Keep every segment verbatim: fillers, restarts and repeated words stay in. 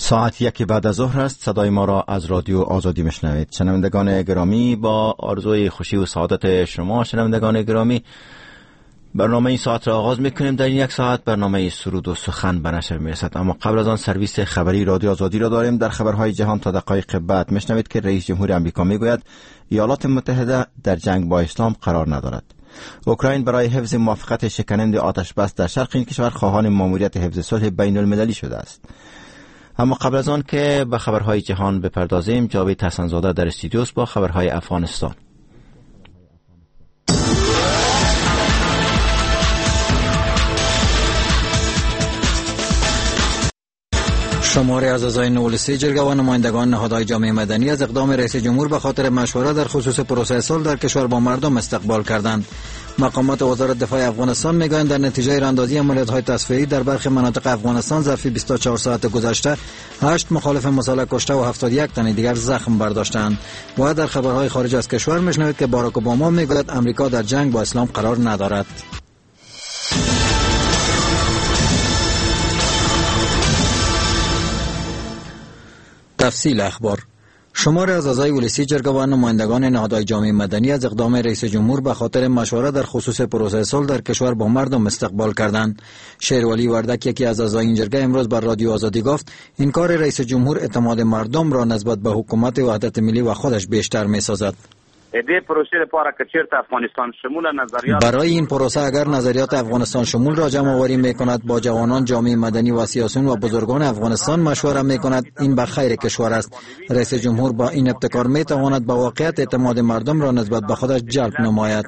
ساعت یک بعد از ظهر است. صدای ما را از رادیو آزادی میشنوید. شنوندگان گرامی، با آرزوی خوشی و سعادت شما شنوندگان گرامی، برنامه این ساعت را آغاز میکنیم. در این یک ساعت برنامه سرود و سخن به نشر میرسد، اما قبل از آن سرویس خبری رادیو آزادی را داریم. در خبرهای جهان تا دقایق بعد میشنوید که رئیس جمهور آمریکا میگوید ایالات متحده در جنگ با اسلام قرار ندارد. اوکراین برای حفظ موافقت شکننده آتش بس در شرق این کشور خواهان ماموریت حفظ صلح بین المللی شده است. اما قبل از آن که به خبرهای جهان بپردازیم، جاوید حسن‌زاده در استودیو با خبرهای افغانستان. شماری از اعضای نولسی جرگه و نمایندگان نهادهای جامعه مدنی از اقدام رئیس جمهور به خاطر مشوره در خصوص پروسه صلح در کشور با مردم استقبال کردند. مقامات وزارت دفاع افغانستان میگویند در نتیجه راندازی عملیات‌های تصفیه‌ای در برخی مناطق افغانستان ظرف بیست و چهار ساعت گذشته هشت مخالف مسلح کشته و هفتاد و یک تن دیگر زخم برداشتند. و در خبرهای خارج از کشور میشنوید که باراک اوباما میگوید آمریکا در جنگ با اسلام قرار ندارد. تفصیل اخبار. شماری از اعضای ولسی جرگه و نمایندگان نهادهای جامعه مدنی از اقدام رئیس جمهور به خاطر مشوره در خصوص پروسه صلح در کشور با مردم استقبال کردند. شیرولی وردک، یکی از اعضای این جرگه، امروز بر رادیو آزادی گفت این کار رئیس جمهور اعتماد مردم را نسبت به حکومت وحدت ملی و خودش بیشتر می‌سازد. برای این پروسه اگر نظریات افغانستان شمول را جمع آوری میکند، با جوانان، جامعه مدنی و سیاسیون و بزرگان افغانستان مشوره میکند، این به خیر کشور است. رئیس جمهور با این ابتکار میتواند به واقعیت اعتماد مردم را نسبت به خودش جلب نماید.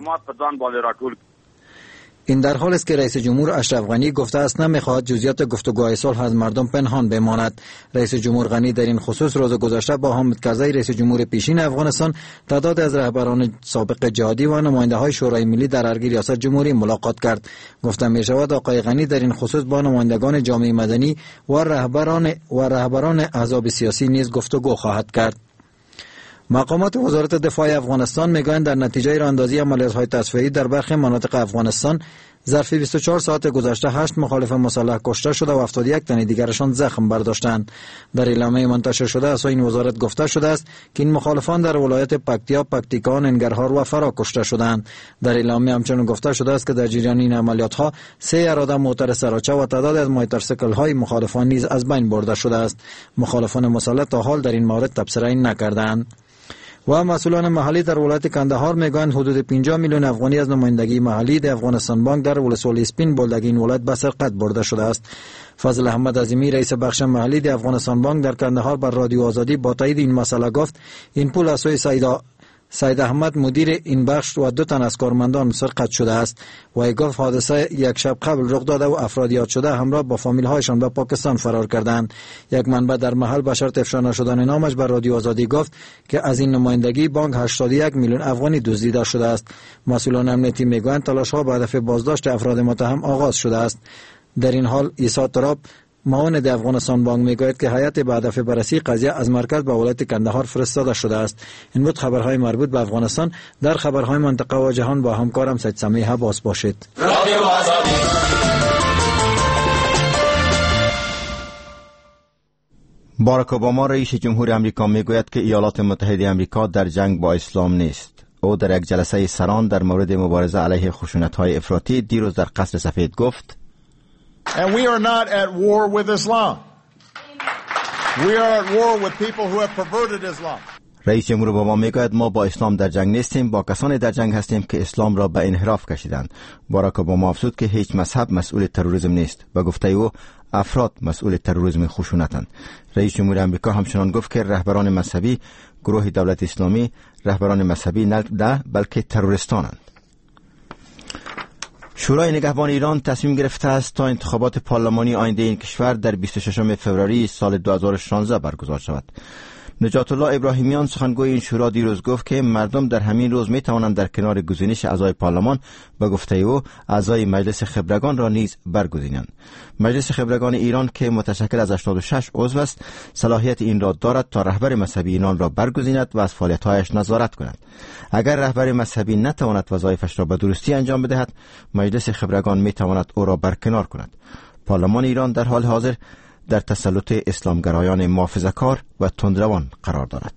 این در حال است که رئیس جمهور اشرف غنی گفته است نمیخواهد جزئیات گفتگوهای صلح از مردم پنهان بماند. رئیس جمهور غنی در این خصوص روز گذشته با حامد کرزی رئیس جمهور پیشین افغانستان، تعداد از رهبران سابق جهادی و نماینده های شورای ملی در ارگ ریاست جمهوری ملاقات کرد. گفته می شود آقای غنی در این خصوص با نمایندگان جامعه مدنی و رهبران و رهبران احزاب سیاسی نیز گفتگو خواهد کرد. مقامات وزارت دفاع افغانستان میگویند در نتیجه راندازی عملیات‌های تصفیه‌ای در برخی مناطق افغانستان ظرف بیست و چهار ساعت گذشته هشت مخالف مسلح کشته شده و هفتاد و یک تن دیگرشان زخم برداشتند. در اعلامیه منتشر شده از این وزارت گفته شده است که این مخالفان در ولایت پکتیا، پکتیکا، ننگرهار و فرا کشته شدند. در اعلامیه همچنین گفته شده است که در جریان این عملیات‌ها سه اراده موتر سراچه و تعداد از موتورسیکل‌های مخالفان نیز از بین برده شده است. مخالفان مسلح تا حال در این مورد تبصره نکردند. و مسئولان محلی در ولایت کندهار میگویند حدود پنجاه میلیون افغانی از نمایندگی محلی در افغانستان بانک در ولسوالی سپین بولدگی این ولایت به سرقت برده شده است. فضل احمد عظیمی رئیس بخش محلی در افغانستان بانک در کندهار بر رادیو آزادی با تایید این مسئله گفت این پول از سوی سیدا سید احمد مدیر این بخش و دو تن از کارمندان سرقت شده است. و ای گفت حادثه یک شب قبل رخ داده و افراد یاد شده همراه با فامیل هایشان به پاکستان فرار کردند. یک منبع در محل به شرط افشا نشدن نامش بر رادیو آزادی گفت که از این نمایندگی بانک هشتاد و یک میلیون افغانی دزدیده شده است. مسئولان امنیتی میگویند تلاش ها به هدف بازداشت افراد متهم آغاز شده است. در این حال عیسی تراب معاون افغانستان بانک میگوید که هیئت به هدف بررسی قضیه از مرکز به ولایت کندهار فرستاده شده است. این بود خبرهای مربوط به افغانستان. در خبرهای منطقه و جهان با همکارم سید سمیع حواس باشید. باراک اوباما رئیس جمهور آمریکا میگوید که ایالات متحده آمریکا در جنگ با اسلام نیست. او در یک جلسه سران در مورد مبارزه علیه خشونت‌های افراطی دیروز در قصر سفید گفت And we are not at war with Islam. We are at war with people who have perverted Islam. رئیس جمهور اوباما میگوید ما با اسلام در جنگ نیستیم، با کسانی در جنگ هستیم که اسلام را به انحراف کشیدند. باراک اوباما افزود که هیچ مذهب مسئول تروریسم نیست و گفته او افراد مسئول تروریسم خشونتند. رئیس جمهور آمریکا همچنان گفت که رهبران مذهبی گروه دولت اسلامی رهبران مذهبی نه بلکه تروریستانند. شورای نگهبان ایران تصمیم گرفته است تا انتخابات پارلمانی آینده این کشور در بیست و ششم فوریه سال دو هزار و شانزده برگزار شود. نجات الله ابراهیمیان سخنگوی این شورا دیروز گفت که مردم در همین روز می توانند در کنار گزینش اعضای پارلمان به گفته او اعضای مجلس خبرگان را نیز برگزینند. مجلس خبرگان ایران که متشکل از هشتاد و شش عضو است صلاحیت این را دارد تا رهبر مذهبی ایران را برگزیند و از فعالیت‌هایش نظارت کند. اگر رهبر مذهبی نتواند وظایفش را به درستی انجام بدهد، مجلس خبرگان می تواند او را برکنار کند. پارلمان ایران در حال حاضر در تسلط اسلامگرایان محافظه‌کار و تندروان قرار دارد.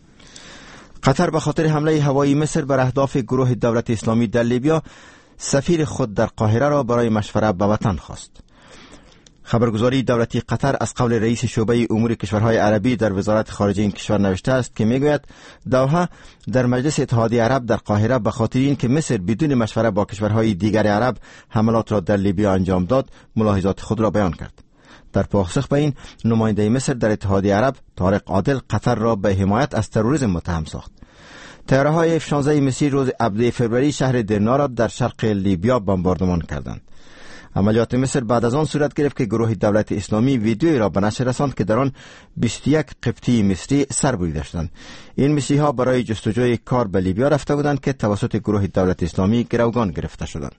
قطر به خاطر حمله هوایی مصر بر اهداف گروه دولت اسلامی در لیبیا سفیر خود در قاهره را برای مشوره به وطن خواست. خبرگزاری دولتی قطر از قول رئیس شعبه امور کشورهای عربی در وزارت خارجه این کشور نوشته است که میگوید دوحه در مجلس اتحادیه عرب در قاهره به خاطر اینکه مصر بدون مشوره با کشورهای دیگر عرب حملات را در لیبیا انجام داد ملاحظات خود را بیان کرد. در پاسخ به این، نماینده مصر در اتحادیه عرب طارق عادل قطر را به حمایت از تروریسم متهم ساخت. طیاره‌های اف شانزده مصری روز هفدهم فوریه شهر درنا را در شرق لیبیا بمباردمان کردند. عملیات مصر بعد از آن صورت گرفت که گروه دولت اسلامی ویدیویی را به نشر رساند که در آن بیست و یک قبطی مصری سر بریده شدند. این مصری ها برای جستجوی کار به لیبیا رفته بودند که توسط گروه دولت اسلامی گروگان گرفته شدند.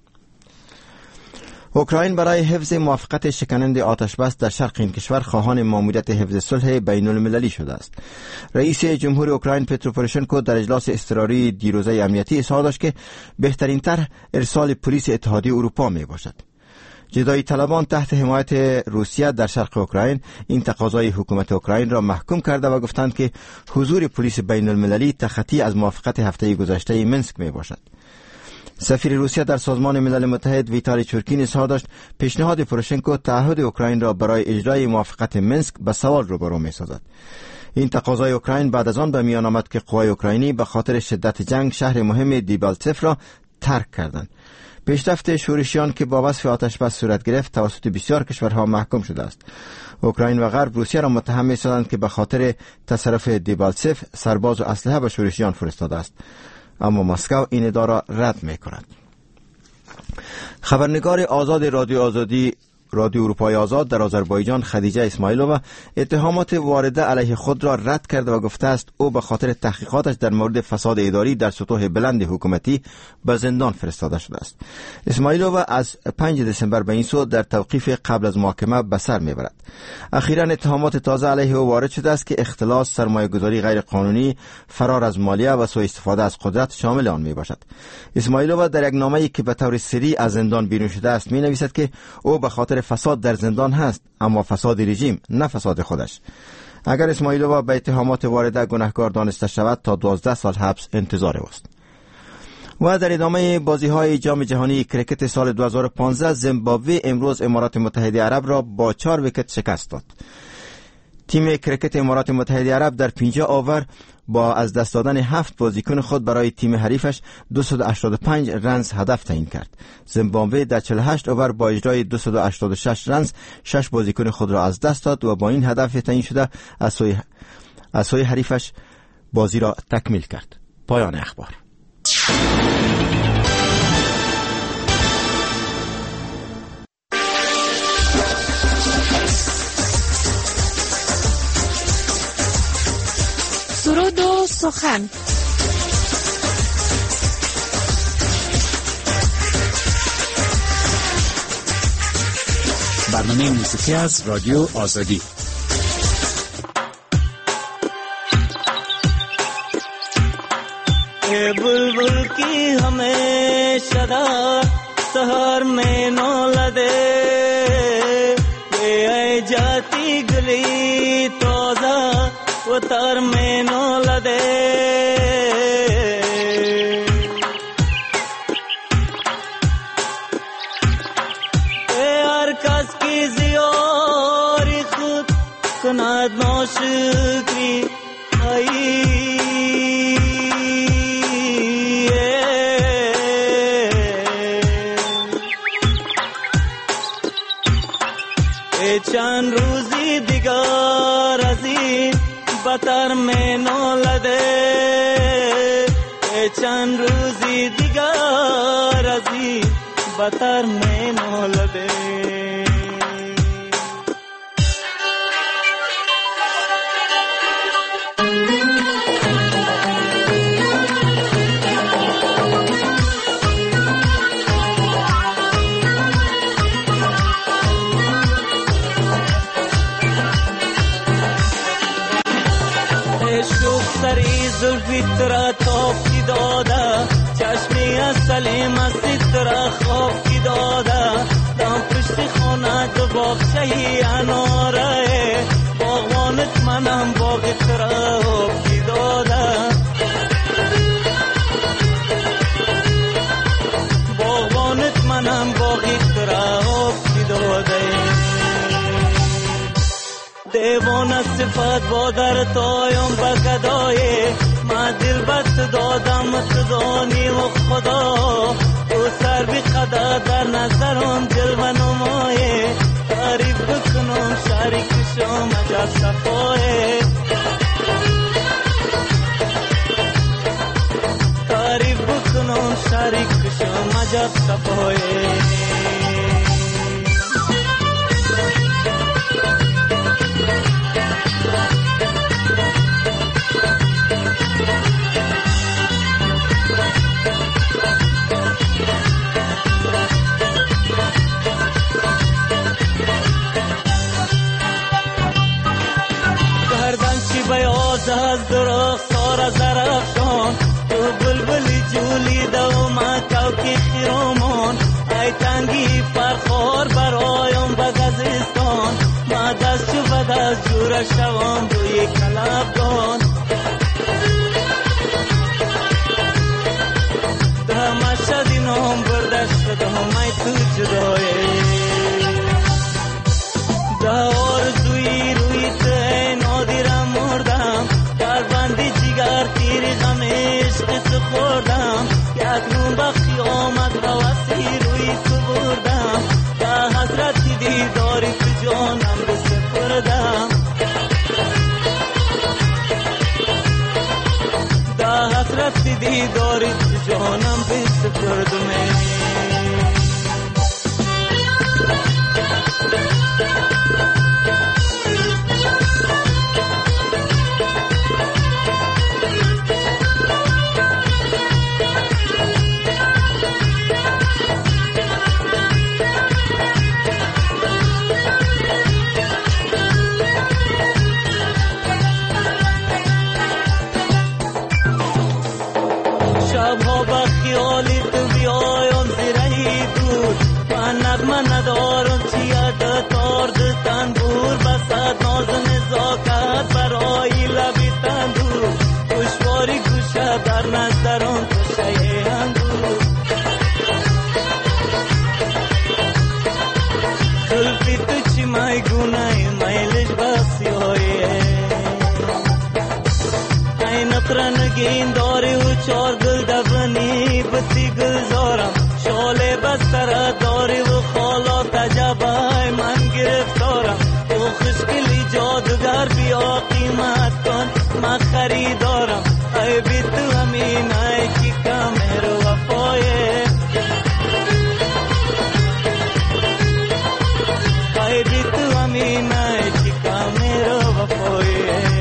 اوکراین برای حفظ موافقت شکننده آتش بس در شرق این کشور خواهان ماموریت حفظ صلح بین المللی شده است. رئیس جمهور اوکراین پترو پوروشنکو در اجلاس اضطراری دیروزه امنیتی اظهار داشت که بهترین طرح ارسال پلیس اتحادیه اروپا می باشد. جدایی طلبان تحت حمایت روسیه در شرق اوکراین این تقاضای حکومت اوکراین را محکوم کرده و گفتند که حضور پلیس بین المللی تخطی از موافقت هفته گذشته منسک می باشد. سفیر روسیه در سازمان ملل متحد ویتالی چورکین اظهار داشت پیشنهاد پوروشنکو تعهد اوکراین را برای اجرای موافقت منسک به سوال روبرو می سازد. این تقاضای اوکراین بعد از آن به میان آمد که قوای اوکراینی به خاطر شدت جنگ شهر مهم دیبالتسف را ترک کردند. پیشرفت شورشیان که با وصف آتش بس صورت گرفت توسط بسیار کشورها محکوم شده است. اوکراین و غرب روسیه را متهم می‌سازند که به خاطر تصرف دیبالتسف سرباز و اسلحه به شورشیان فرستاده است، اما مسکو این ادعا را رد می‌کند. خبرنگار آزاد رادیو آزادی رادیو اروپای آزاد در آذربایجان خدیجه اسماعیلووا اتهامات وارده علیه خود را رد کرده و گفته است او به خاطر تحقیقاتش در مورد فساد اداری در سطوح بلند حکومتی به زندان فرستاده شده است. اسماعیلووا از پنجم دسامبر به این سو در توقیف قبل از محاکمه به سر میبرد. اخیراً اتهامات تازه علیه او وارد شده است که اختلاس، سرمایه‌گذاری غیر قانونی، فرار از مالیه و سوء استفاده از قدرت شامل آن میباشد. اسماعیلووا در یک نامه‌ای که به طور سری از زندان بیرون شده است می‌نویسد که او به خاطر فساد در زندان هست، اما فساد رژیم نه فساد خودش. اگر اسماعیلووا به اتهامات وارده گناهکار دانسته شود تا دوازده سال حبس انتظار اوست. و در ادامه بازی‌های جام جهانی کرکت سال دو هزار و پانزده زیمبابوه امروز امارات متحده عرب را با چهار ویکت شکست داد. تیم کرکت امارات متحده عرب در پنجاه آور با از دست دادن هفت بازیکن خود برای تیم حریفش دویست و هشتاد و پنج رنز هدف تعیین کرد. زیمبابوه در چهل و هشت آور با اجرای دویست و هشتاد و شش رنز شش بازیکن خود را از دست داد و با این هدف تعیین شده از سوی از سوی حریفش بازی را تکمیل کرد. پایان اخبار. سرود و سخن. برنامه موسیقی از رادیو آزادی. ए बुलबुल की हमें सदा सहर में नौला दे ए जाती गली तोजा उतर में नौला दे ए अरकास की जियोरी खुद कनाद नौश की आई چند روزی دیگر از این بطر میں نولده چند روزی دیگر از این بطر میں نولده زلفی ترا توب کی دادا چشمی سلیم سترا خوب کی دادا دام پشت خونه دو باغچه اناره منم باقی خراب کی دادم باغبانت منم باقی خراب کی دادم دیوانه صفت با در تایم بگدای ما دل بست دادم تدانی و خدا تو سر بی قدا در نظرم جلوه نمایه تعریف بکنم شریک شم عجب صفایه تعریف بکنم شریک شم عجب صفایه بیاز از درخت سار زرفشان تو بلبلی جولی دو ما کوکی خیرومان ای تنگی پرخور برایم بگزستان ما دست چو بدست جور شوام روی کلبدان ده مشهدی نام بردشت شدم ای تو جدایه ده آرزوی روی ته نادیرم مردم در بندی جگر تیری غم عشق سخوردم یک روم با خیامت حوثی روی تو بردم ده حسرتی دیداری تو جانم بسپردم ده حسرتی دیداری تو جانم بسپردم شبها با خیالی تو بیایم زیرهی دور من نغمه ندارم چیاد تارد تنبور بسد ناز نزاکت برای لبی تندور دشواری گوشه در نظرم کشه اندور کلفی تو چی میگونه میلش بسیایه نقرنگین داری و چار گل دبنی بسی گلزارم شاله بستر داری و خالا تجبای من گرفتارم تو خوشگلی جادوگر بیا قیمت کن من خریدارم ای بی تو همین ای کی کمر و وفایه ای بی تو همین ای کی کمر و وفایه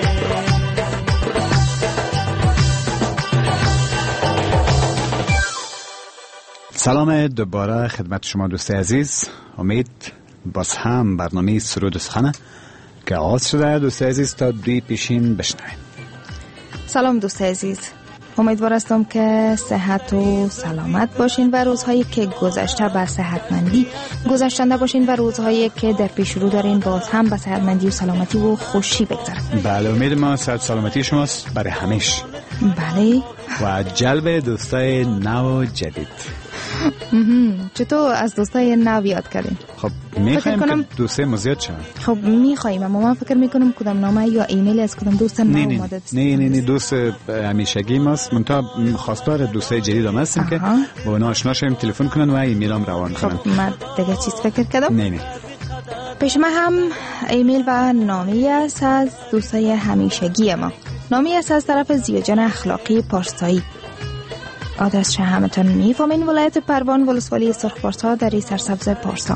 سلام دوباره خدمت شما دوست عزیز. امید باز هم برنامه سرود و سخن که آغاز شده دوست عزیز تا دوی پیشین بشنویم. سلام دوست عزیز، امیدوار هستم که صحت و سلامت باشین و روزهایی که گذشته به صحتمندی گذشتنده باشین و روزهایی که در پیش رو دارین باز هم به صحتمندی و سلامتی و خوشی بگذرن. بله، امید ما صحت سلامتی شماست برای همیشه. بله، و جلب دوستای نو و جدید. چطور از دوستای نو یاد کردین؟ خب میخوایم که دوستای ما زیاد شون. خب میخوایم، اما من فکر میکنم کدام نامه یا ایمیل از کدام دوست نو اومده. نه نه نه دوست همیشگی ماست، منتها خواستار دوستای جدید هم هستیم که با اونا آشنا شیم، تلفن کنن و ایمیل هم روان کنن. خب من دیگه چیز فکر کردم؟ نه نه پیش ما هم ایمیل و نامه است از دوستای همیشگی ما. نامه است از طرف زیاجان اخلاقی پارسایی. آدرس چه همتون میفهمین، ولایت پروان، ولسوالی سرخپارسا در سرسبز پارسا.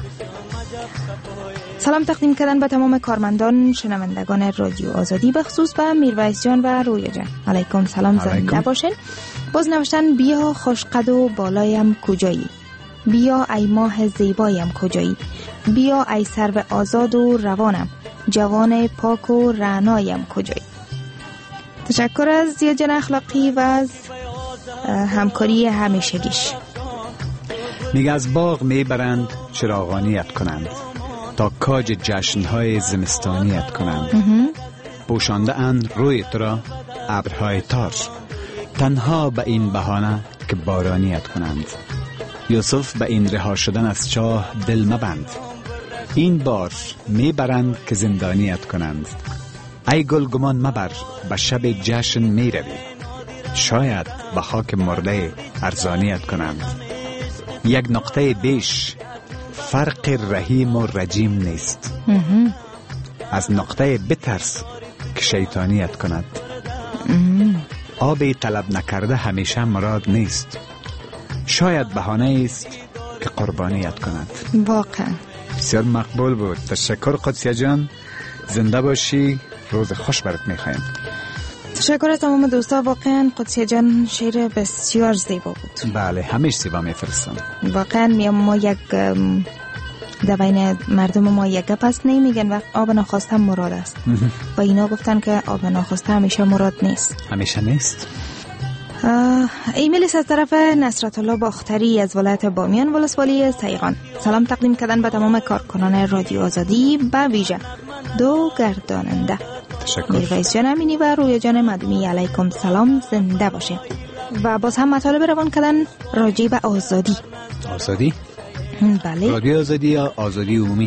سلام تقدیم کردن به تمام کارمندان شنوندگان رادیو آزادی، به خصوص به میرویس جان و رویا جان. علیکم سلام، زنده باشین. باز نوشتن بیا خوشقد و بالایم کجایی، بیا ای ماه زیبایم کجایی، بیا ای سرو آزاد و روانم، جوان پاک و رعنایم کجایی. تشکر از زیاجان اخلاقی و از همکاری همیشگیش. میگه از باغ میبرند چراغانیت کنند، تا کاج جشنهای زمستانیت کنند. پوشانده اند روی تو را ابرهای تار، تنها به این بهانه که بارانیت کنند. یوسف به این رها شدن از چاه دل مبند، این بار میبرند که زندانیت کنند. ای گل گمان مبر، به شب جشن میروی، شاید به خاک مرده ارزانیت کنند. یک نقطه بیش فرق رحیم و رجیم نیست، از نقطه بترس که شیطانیت کند. آبی طلب نکرده همیشه مراد نیست، شاید بهانه است که قربانیت کند. واقعا بسیار مقبول بود. تشکر قدسیه جان، زنده باشی، روز خوش برات میخوایم. تشکر از تمام دوستا. واقعا قدسیه جان شعر بسیار زیبا بود. بله، همیشه زیبا میفرستم. واقعا میام ما یک در بین مردم ما یک گپ است نمیگن وقت آب ناخواسته مراد است و اینا گفتن که آب ناخواسته همیشه مراد نیست. همیشه نیست. ایمیل از طرف نصرت الله باختری از ولایت بامیان ولسوالی سیغان. سلام تقدیم کردن به تمام کارکنان رادیو آزادی، به ویژه دو گرداننده میرویس جان امینی و رویا جان مدنی. علیکم سلام، زنده باشه. و باز هم مطالب روان کردن راجع به آزادی. آزادی؟ بله. رادیو آزادی یا آزادی عمومی؟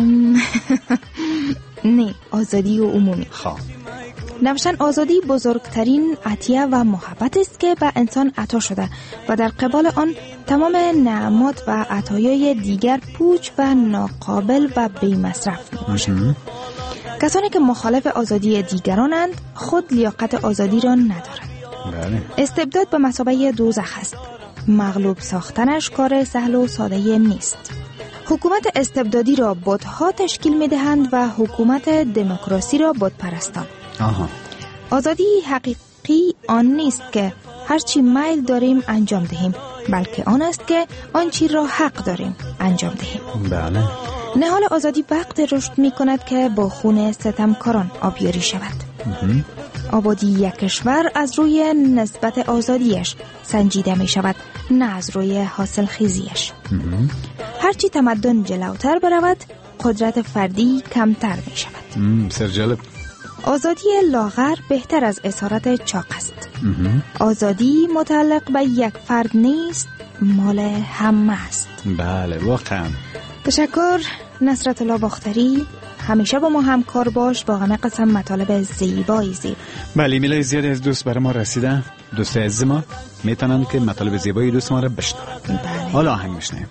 نه، آزادی و عمومی. خواه نوشتن آزادی بزرگترین عطیه و محبت است که به انسان عطا شده و در قبال آن تمام نعمات و عطایای دیگر پوچ و ناقابل و بی مصرف میباشند. کسانی که مخالف آزادی دیگرانند خود لیاقت آزادی را ندارند. بله. استبداد به مثابه دوزخ است. مغلوب ساختنش کار سهل و ساده نیست. حکومت استبدادی را بت‌ها تشکیل می‌دهند و حکومت دموکراسی را بت‌پرستان. آها. آزادی حقیقی آن نیست که هرچی میل داریم انجام دهیم، بلکه آن است که آنچی را حق داریم انجام دهیم. بله. نهال آزادی وقت رشد می‌کند که با خون ستمکاران آبیاری شود. آبادی یک کشور از روی نسبت آزادیش سنجیده می شود، نه از روی حاصل خیزیش. هرچی تمدن جلوتر برود قدرت فردی کمتر می شود. بسیار جالب. آزادی لاغر بهتر از اسارت چاق است. آزادی متعلق به یک فرد نیست، مال همه است. بله واقعا. تشکر نصرت الله باختری. همیشه با ما همکار باش، با همه قسم مطالب زیبایی زیر. بله، ایمیل زیادی از دوست برای ما رسیده. دوست عزیز ما میتونن که مطالب زیبایی دوست ما را بشنون. بله. حالا آهنگ میشنیم.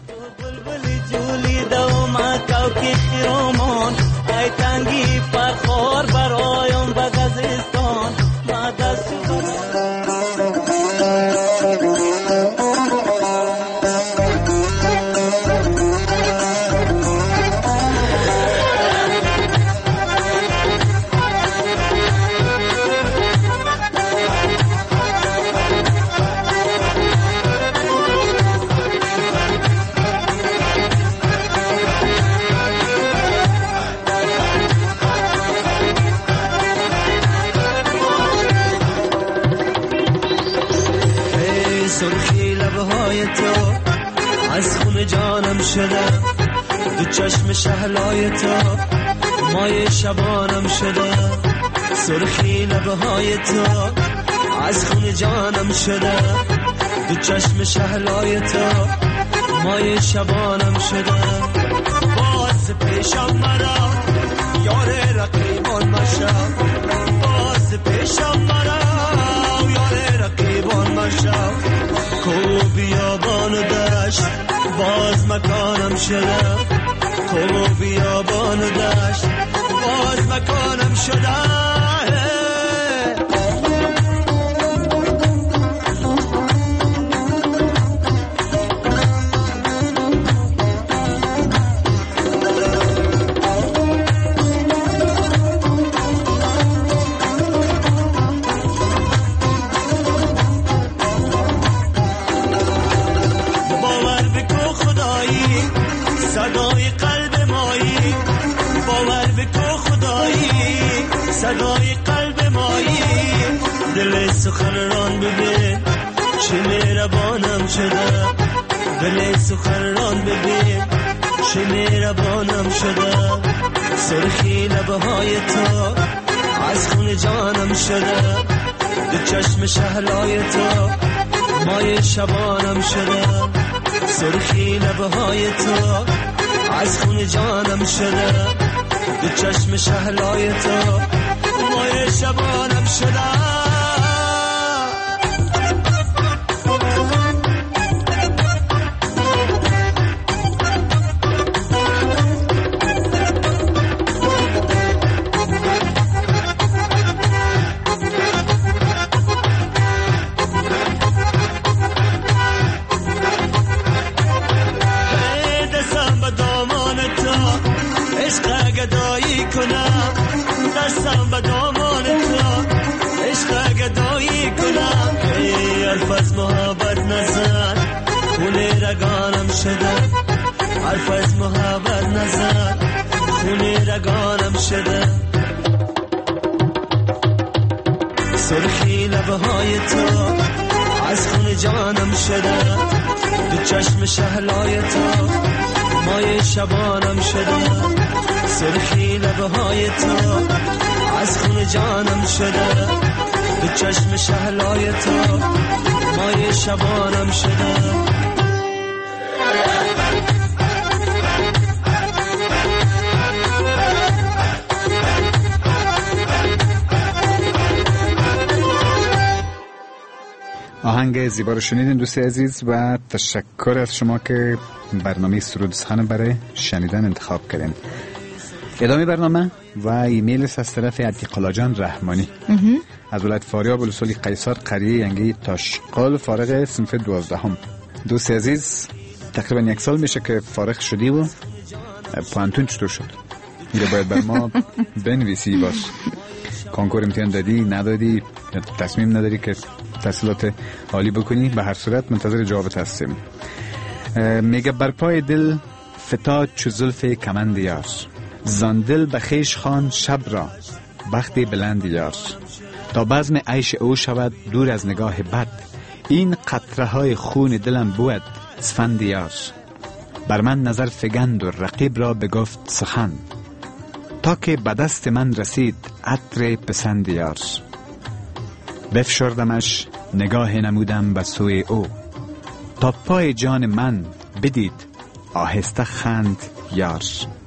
از خون جانم شده، دو چشم شهلای تو مای شبانم شده. سرخی لبه های تو از خون جانم شده، دو چشم شهلای تو مای شبانم شده. باز پیشم مرا یار رقیبان مشم، باز پیشم مرا یار رقیبان مشم. کو بیابان و دشت باز مکانم شده، کو بیابان و دشت باز مکانم شده. صدای قلب مایی دل سخنران ببین چه مهربانم شده، دل سخنران ببین چه مهربانم شده. سرخی لبه های تو از خون جانم شده، دو چشم شهلای تو مای شبانم شده، سرخی لبه های تو از خون جانم شده، دو چشم شهلای تو مای شبانم شده. دستم به دامان تو عشق گدایی کنم، ای حرف از محبت نزن خون رگانم شده، حرف از محبت نزن خون رگانم شده، سرخی لبه های تو از خون جانم شده، دو چشم شهلای تو مای شبانم شده، سرخی لبه های تو از خون جانم شده، دو چشم شهلای تو مای شبانم شده. آهنگ زیبا رو شنیدین دوست عزیز و تشکر از شما که برنامه سرود سخن برای شنیدن انتخاب کردین. ادامه برنامه و ایمیل از طرف عتیق‌الله جان رحمانی از ولایت فاریاب ولسوالی قیصر قریه ینگی تاشقال فارغ صنف دوازدهم. دوست عزیز تقریبا یک سال میشه که فارغ شدی و پوانتون چطور شد؟ اینجا باید بر ما بنویسی باش. کنکور امتحان دادی ندادی تصمیم نداری که تحصیلات عالی بکنی، به هر صورت منتظر جوابت هستیم. میگه برپای دل فتاد چو زلف کمند یار، زان دل بخیش خان شب را بخت بلند یار، تا بزم عیش او شود دور از نگاه بد، این قطره های خون دلم بود سفند یار، بر من نظر فگند و رقیب را بگفت سخن، تا که به دست من رسید عطر پسند یار، بفشردمش نگاه نمودم به سوی او، تا پای جان من بدید آهسته خند یار،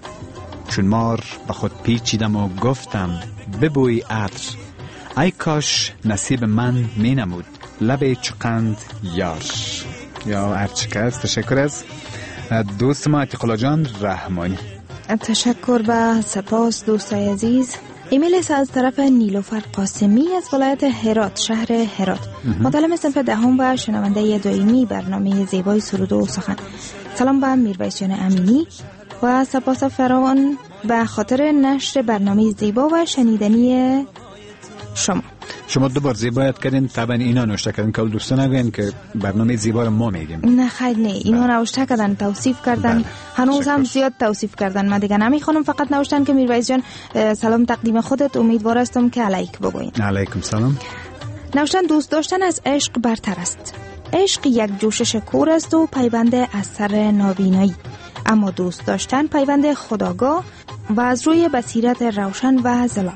چون مار به خود پیچیدم و گفتم ببوی عطر، ای کاش نصیب من می نمود لب چقند یار. یا ارچکست. تشکر از دوست ما عتیق‌الله جان رحمانی. تشکر و سپاس دوستای عزیز. ایمیل از طرف نیلوفر قاسمی از ولایت هرات شهر هرات، مطالب صنف دهم و شنونده دائمی برنامه زیبای سرود و سخن. سلام به میرویس جان امینی و سپاس فراوان به خاطر نشر برنامه زیبا و شنیدنی شما. شما دو بار زیبایت کردین، طبعا اینا نوشته کردن که دوستان نگوین که برنامه زیبا رو ما میگیم. نه خیر نه، اینا نوشته کردن، توصیف کردن. بله. هنوز هم زیاد توصیف کردن. من دیگه نمیخونم، فقط نوشتن که میرویس جان سلام تقدیم خودت، امیدوار هستم که علیک بگوین. علیکم سلام. نوشتن دوست داشتن از عشق برتر است. عشق یک جوشش کور است و پیوند اثر نابینایی، اما دوست داشتن پیوند خودآگاه و از روی بصیرت روشن و زلال.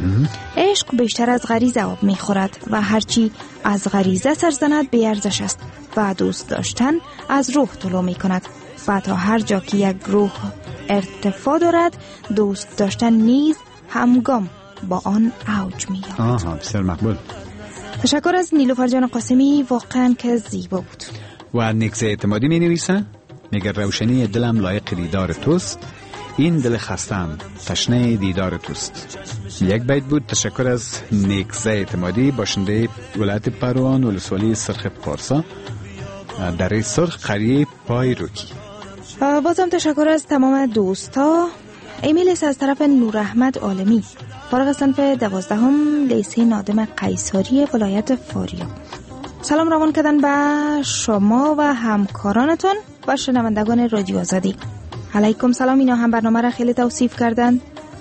عشق بیشتر از غریزه آب میخورد و هرچی از غریزه سرزند بی ارزش است و دوست داشتن از روح طلوع میکند و تا هر جا که یک روح ارتفاع دارد دوست داشتن نیز همگام با آن اوج می‌یابد. آها بسیار مقبول. تشکر از نیلوفر جان قاسمی، واقعا که زیبا بود. و نیکزه اعتمادی می نویسه، میگه روشنی دلم لایق دیدار توست، این دل خستم تشنه دیدار توست. یک بیت بود. تشکر از نیکزه اعتمادی، باشنده ولایت پروان ولسوالی سرخ پارسا دره سرخ قریه پای روکی. بازم تشکر از تمام دوستا. ایمیل از طرف نور احمد عالمی، فارغ صنف دوازدهم لیسه نادم قیصری ولایت فاریاب. سلام روان کردن به شما و همکارانتون و شنوندگان رادیو آزادی. علیکم سلام. اینا هم برنامه را خیلی توصیف کردن،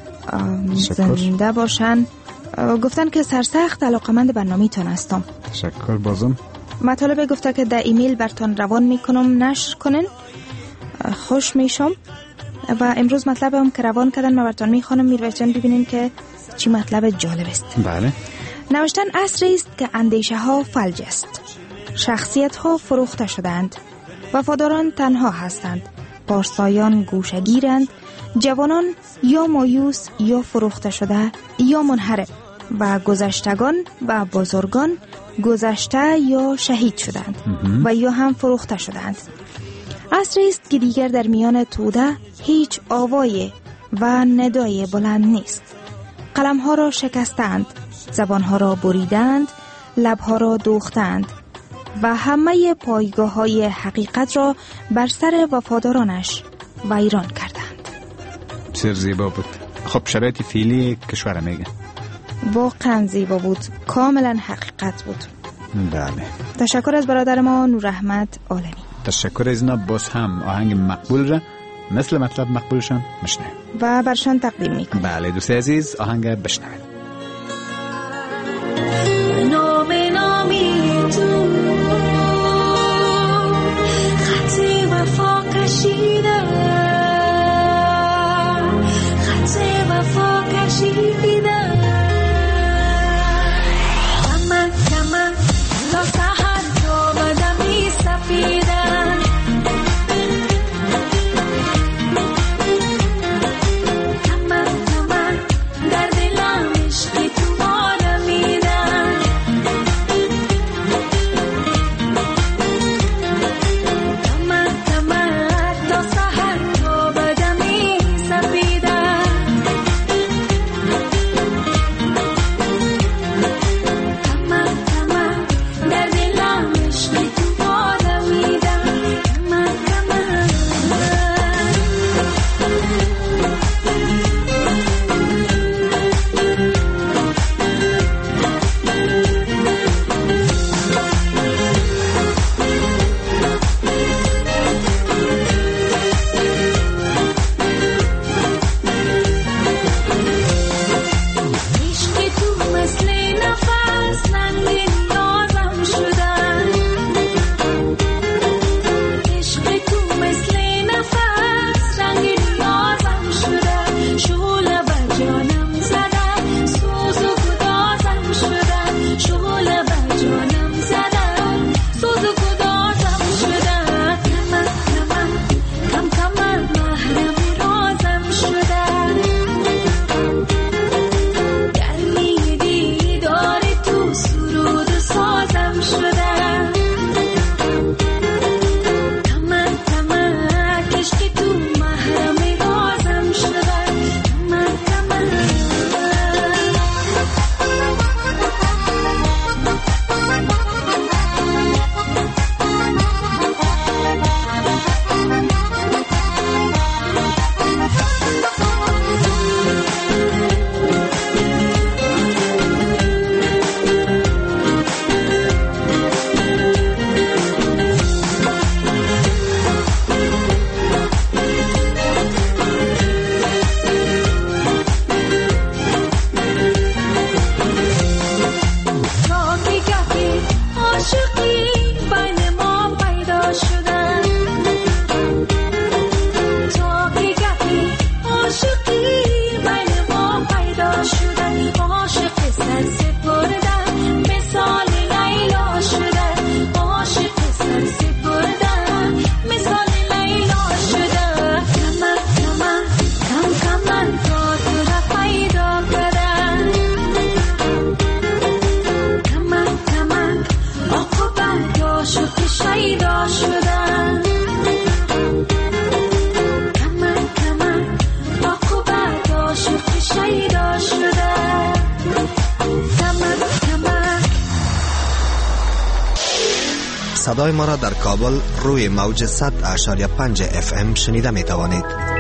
زنده باشن، گفتن که سرسخت علاقمند برنامه تان هستم. تشکر. بازم مطالب گفته که در ایمیل برتان روان میکنم نشر کنن، خوش میشم. و امروز مطلب هم که روان کردن ما براتون میخوانم میرویس جان، ببینین که چی مطلب جالب است. بله. نوشتن عصری است که اندیشه ها فلج است، شخصیت ها فروخته شدند، وفاداران تنها هستند، پارسایان گوشگیرند، جوانان یا مایوس یا فروخته شده یا منحرف و گذشتگان و بزرگان گذشته یا شهید شدند و یا هم فروخته شدند. عصری است که دیگر در میان توده هیچ آوای و ندای بلند نیست. قلم ها را شکستند، زبان ها را بریدند، لب ها را دوختند و همه پایگاه های حقیقت را بر سر وفادارانش ویران کردند. بسیار زیبا بود. خب شرایط فعلی کشور میگه واقعا زیبا بود، کاملا حقیقت بود. بله. تشکر از برادر ما نور احمد عالمی. تشکر از اینا. باز هم آهنگ مقبول را مثل مطلب مقبولشان بشنویم و برشان تقدیم میکنیم. بله دوست عزیز، آهنگ بشنویم. نام نامی تو خط وفا کشیده، خط وفا کشیده، کمن کمن تا سحر تا بدمی سفیده، کمن کمن در دلم عشقی تو آرمیدن، کمن کمن تا سحر تا بدمی سفیده، کمن کمن در دلم عشقی تو آرمیدن، کمن کمن. عشق تو مثل نفس رنگ نیازم شدن، عشق تو مثل نفس رنگ نیازم شدن، شعله بر جانم زدن، سوز و گدازم شدن، شعله بر جانم زدن، سوز و گدازم شدن، کمن کمن کم کمن محرم رازم شدن، گرمی دیدار تو سرود و سازم شدن، کمن کمن کشکی تو محرم رازم شدن، کمن کمن. گاهی گاهی عاشقی بین ما پیدا شدن، گاهی گاهی عاشقی بین ما پیدا شدن، عاشق سر سپردن مثال لیلا شدن، عاشق سر سپردن مثال لیلا شدن، کمن کمن کم کمن تا تو را پیدا کردن، کمن کمن عاقبت عاشق شیدا شدن، کمن کمن عاقبت عاشق شیدا شدن، کمن کمن. صدای ما را در کابل روی موج صد اشاریه پنج اف ام شنیده می توانید.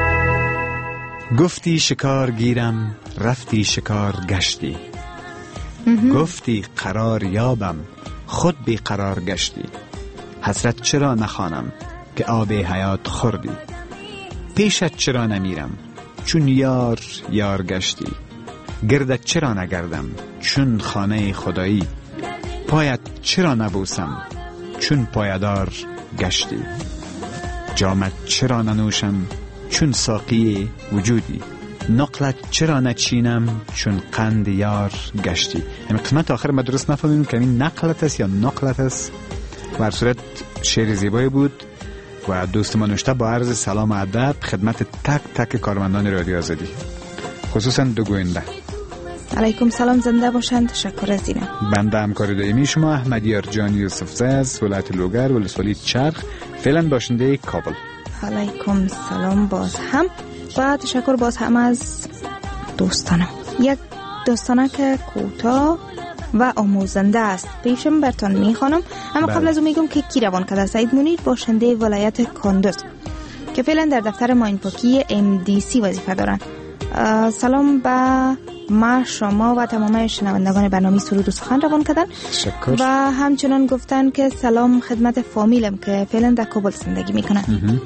گفتی شکار گیرم، رفتی شکار گشتی، گفتی قرار یابم، خود بی قرار گشتی، حسرت چرا نخوانم که آب حیات خوردی، پیشت چرا نمیرم چون یار یار گشتی، گردت چرا نگردم چون خانه خدایی، پایت چرا نبوسم چون پایدار گشتی، جامت چرا ننوشم چون ساقی وجودی، نقلت چرا نچینم چون قند یار گشتی. یعنی قسمت آخر ما درست نفهمیدم که این نقلت است یا نقلت است. و هر صورت شعر زیبایی بود و دوست ما نوشته با عرض سلام و ادب خدمت تک تک کارمندان رادیو آزادی، خصوصا دو گوینده. علیکم سلام، زنده باشند. تشکر از اینم. بنده همکار دائمی شما احمدیار جان یوسفزی از ولایت لوگر ولسوالی چرخ، فعلا باشنده کابل. علیکم سلام باز هم و تشکر باز هم از دوستانم. یک داستانه که کوتاه و آموزنده است پیشم برتان میخوانم، اما قبل از اون میگم که کی روان کرده. سعید منیر باشنده ولایت کندوز که فعلا در دفتر ماین پاکی ام دی سی وظیفه دارند. سلام به ما، شما و تمام شنوندگان برنامه سرود و سخن روان کردن و همچنان گفتن که سلام خدمت فامیلم که فعلا در کابل زندگی میکنن.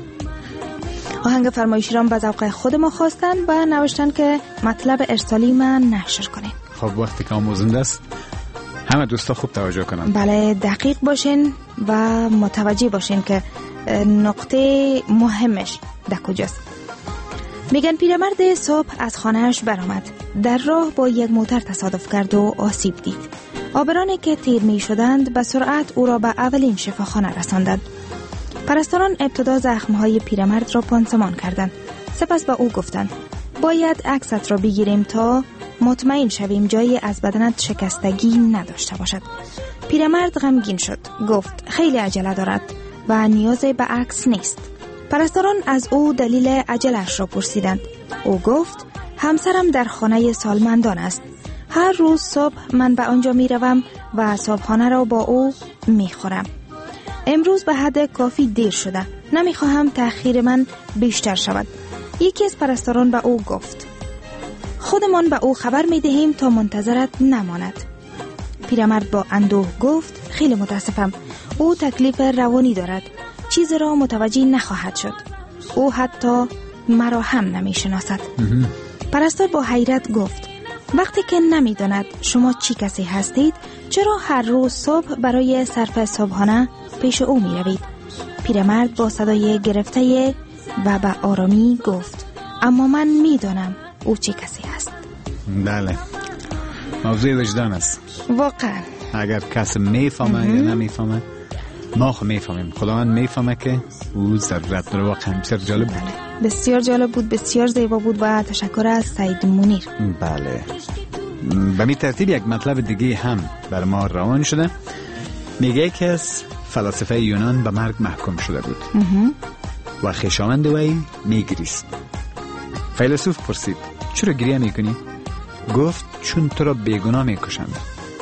آهنگ فرمایشی را به ذوق خود ما خواستن و نوشتن که مطلب ارسالی من نشر کنین. خب وقتی که آموزنده است همه دوستا خوب توجه کنن. بله، دقیق باشین و متوجه باشین که نقطه مهمش در کجاست. میگن پیرمرد صبح از خانهش برآمد، در راه با یک موتر تصادف کرد و آسیب دید. آبرانی که تیر می شدند به سرعت او را به اولین شفاخانه رساندند. پرستاران ابتدا زخمهای پیرمرد را پانسمان کردند. سپس به او گفتند باید عکست را بگیریم تا مطمئن شویم جایی از بدنت شکستگی نداشته باشد. پیرمرد غمگین شد، گفت خیلی عجله دارد و نیاز به عکس نیست. پرستاران از او دلیل عجله‌اش را پرسیدند. او گفت همسرم در خانه سالمندان است. هر روز صبح من به آنجا می روم و صبحانه را با او می خورم. امروز به حد کافی دیر شده، نمی خواهم تأخیر من بیشتر شود. یکی از پرستاران به او گفت خودمان به او خبر می دهیم تا منتظرت نماند. پیرمرد با اندوه گفت خیلی متاسفم، او تکلیف روانی دارد، چیزی را متوجه نخواهد شد. او حتی مرا هم نمی شناسد. پرستار با حیرت گفت وقتی که نمی داند شما چی کسی هستید، چرا هر روز صبح برای صرف صبحانه پیش او می روید؟ پیرمرد با صدای گرفته و به آرامی گفت اما من می دانم او چی کسی هست. بله، موضوع وجدان است. واقعا اگر کسی می فهمه یا نمی فهمه، ما خو می فهمیم، خداوند می فهمه که او ضرورت داره. واقعا بسیار جالب بود. بله. بسیار جالب بود، بسیار زیبا بود و تشکر از سعید منیر. بله، به می ترتیب یک مطلب دیگه هم بر ما روان شده. میگه که از فلاسفه یونان به مرگ محکوم شده بود و خویشاوند وی میگریست. فیلسوف پرسید چرا گریه میکنی؟ گفت چون تو را بیگناه میکشند.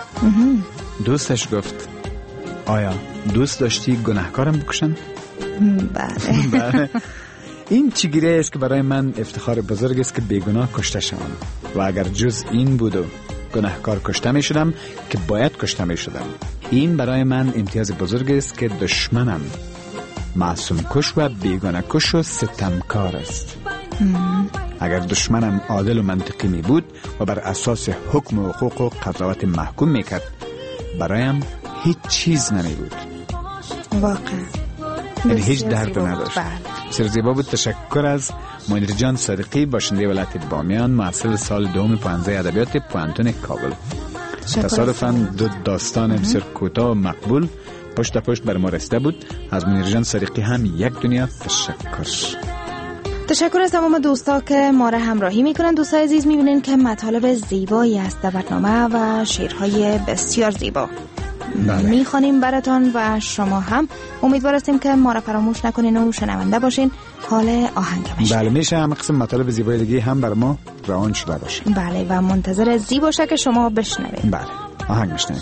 دوستش گفت آیا دوست داشتی گناهکارم بکشند؟ بله. بله. این چی گریه است که برای من افتخار بزرگ است که بیگناه کشته شوم و اگر جز این بود و گناهکار کشته می شدم که باید کشته می شدم. این برای من امتیاز بزرگ است که دشمنم معصوم کش و بیگانه کش و ستمکار است. اگر دشمنم عادل و منطقی می بود و بر اساس حکم و حقوق و قضاوت محکوم می کرد، برایم هیچ چیز نمی بود. واقعا یعنی هیچ درد نداشت. بسیار زیبا بود. تشکر از منیر جان صادقی باشنده ولایت بامیان، محصل سال دوم پانزده ادبیات پوانتون کابل. تصادفاً دو داستان بسیار کوتاه و مقبول پشت پشت بر ما رسیده بود. از منیر جان صادقی هم یک دنیا تشکر. تشکر از تمام دوستا که ما را همراهی میکنن. دوستای عزیز، میبینین که مطالب زیبایی است در برنامه و شعرهای بسیار زیبا میخوانیم براتون و شما هم امیدوار هستیم که ما را فراموش نکنین و شنونده باشین. حال آهنگ بشین. بله، میشه هم قسم مطالب زیبای دیگه هم بر ما روان شده باشه. بله، و منتظر زی باشه که شما بشنوید. بله، آهنگ بشنوید.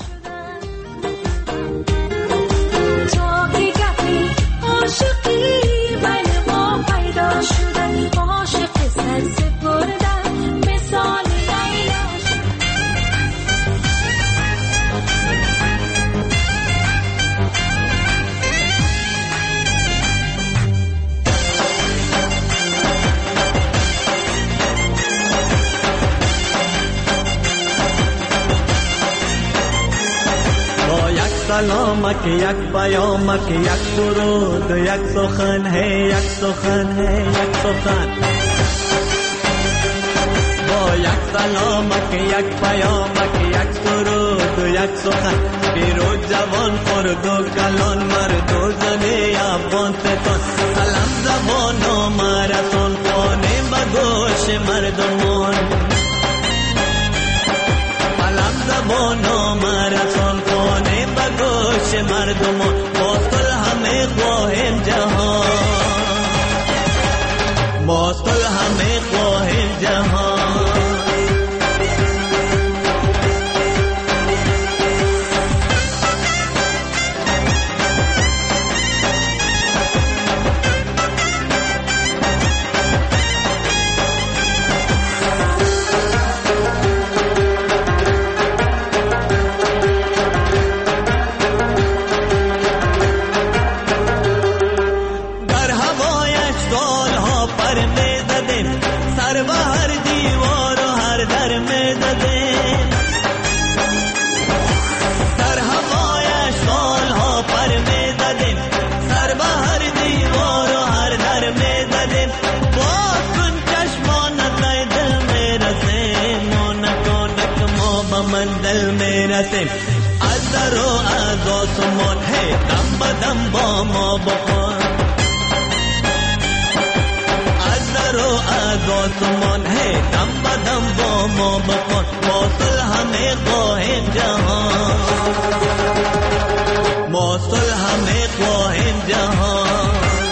کلامک یک پیامک یک درود یک سخن ہے یک سخن ہے یک سخن با یک سلامک یک پیامک یک درود یک سخن پیروز جوان خرد و کلان مرد و زن افغان ستان سلام زبان و مرسان خانه بگوش مردمان سلام زبان و مرسان خانه بگوش مردمان با صلح همه خواهیم جهان با صلح همه خواهیم جهان منزل میں رسیم از در و از آسمان ہے دم بدم با ما بخوان از در و از آسمان ہے دم بدم با ما بخوان موصل ہمیں خواہیم جہان موصل ہمیں خواہیم جہان